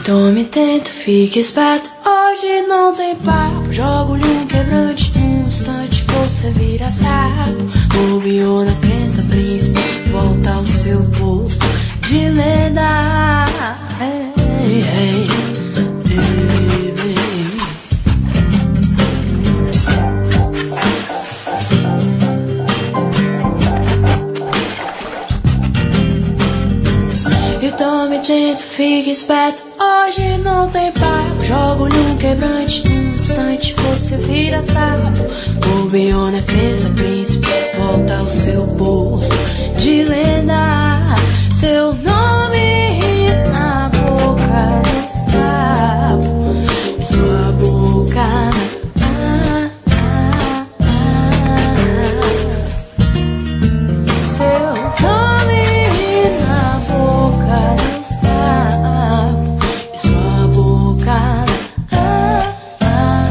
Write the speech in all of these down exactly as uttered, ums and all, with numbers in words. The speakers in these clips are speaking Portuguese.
Tome, tento, fique esperto. Hoje não tem papo. Jogo-lhe um quebrante. Num instante você vira sapo. Bobeou na crença, príncipe. Volta ao seu posto de lenda. Hey, hey, hey, hey. E tome, tento, fique esperto. Hoje não tem papo. Jogo-lhe um quebrante. Num instante você vira sapo. Bobeou na crença, príncipe. Volta ao seu posto de lenda. Seu nome na boca do sapo. E sua boca na... Ah, ah, ah. Seu nome na boca do sapo. E sua boca na... Ah, ah,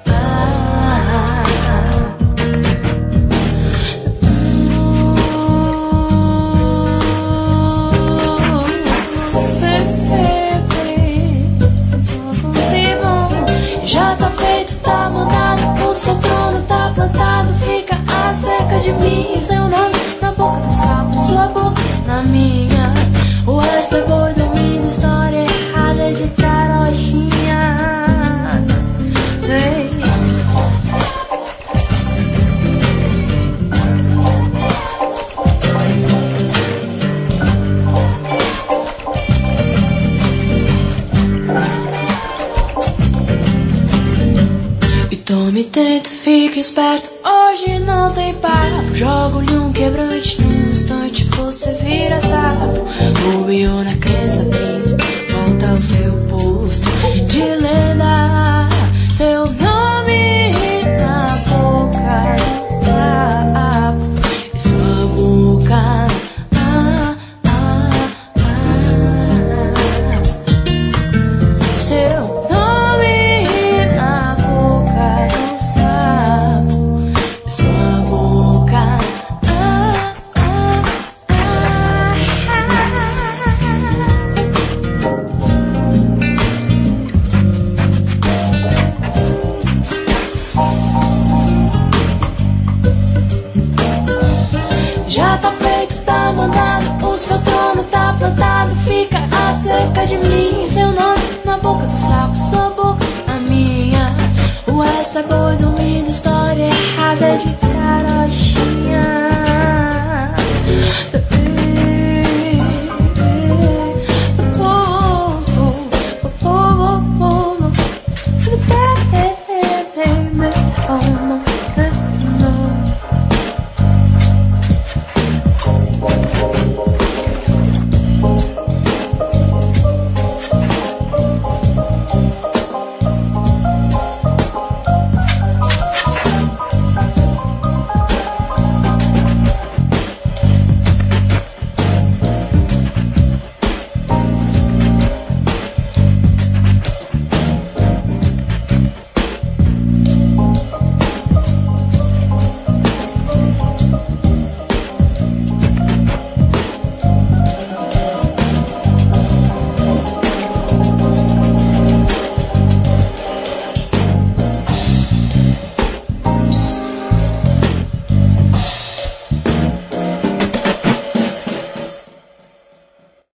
já tá feito, tá montado, o seu trono tá plantado. Fica acerca de mim, seu nome na boca do sapo, sua boca na minha. O resto é boi dormindo, história errada de carochinha. Vem. Tome, tento, fique esperto. Hoje não tem papo. Jogo-lhe um quebrante. Num instante você vira sapo. Bobeou na crença, príncipe. Volta ao seu posto de lenda. Seu nome na boca do sapo. E sua boca na... Ah, ah, ah. Seu já tá feito, tá mandado, o seu trono tá plantado. Fica acerca de mim, seu nome na boca do sapo, sua boca na minha. O resto é boi dormindo, história errada de carochinha.